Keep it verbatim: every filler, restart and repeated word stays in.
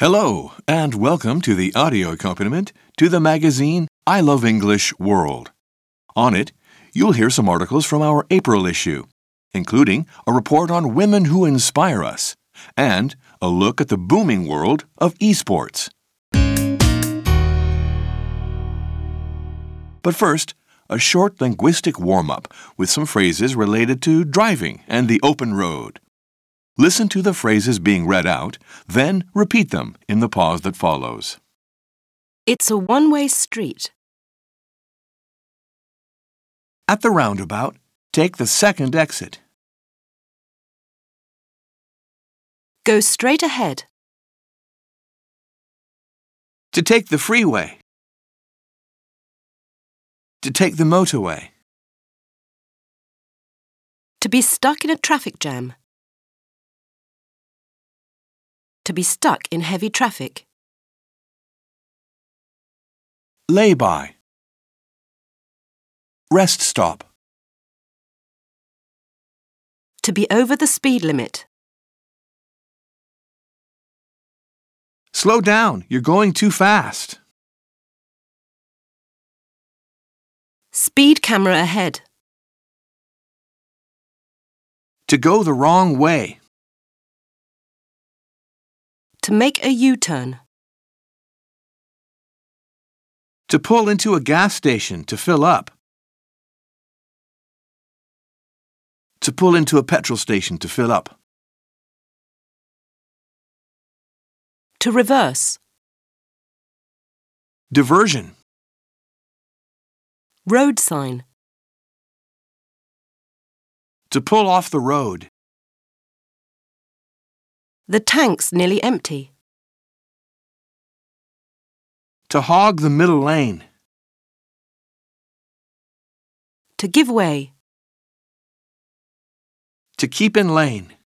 Hello, and welcome to the audio accompaniment to the magazine I Love English World. On it, you'll hear some articles from our April issue, including a report on women who inspire us and a look at the booming world of esports. But first, a short linguistic warm-up with some phrases related to driving and the open road. Listen to the phrases being read out, then repeat them in the pause that follows. It's a one-way street. At the roundabout, take the second exit. Go straight ahead. To take the freeway. To take the motorway. To be stuck in a traffic jam. To be stuck in heavy traffic. Lay-by. Rest stop. To be over the speed limit. Slow down, you're going too fast. Speed camera ahead. To go the wrong way. To make a U-turn. To pull into a gas station to fill up. To pull into a petrol station to fill up. To reverse. Diversion. Road sign. To pull off the road. The tank's nearly empty. To hog the middle lane. To give way. To keep in lane.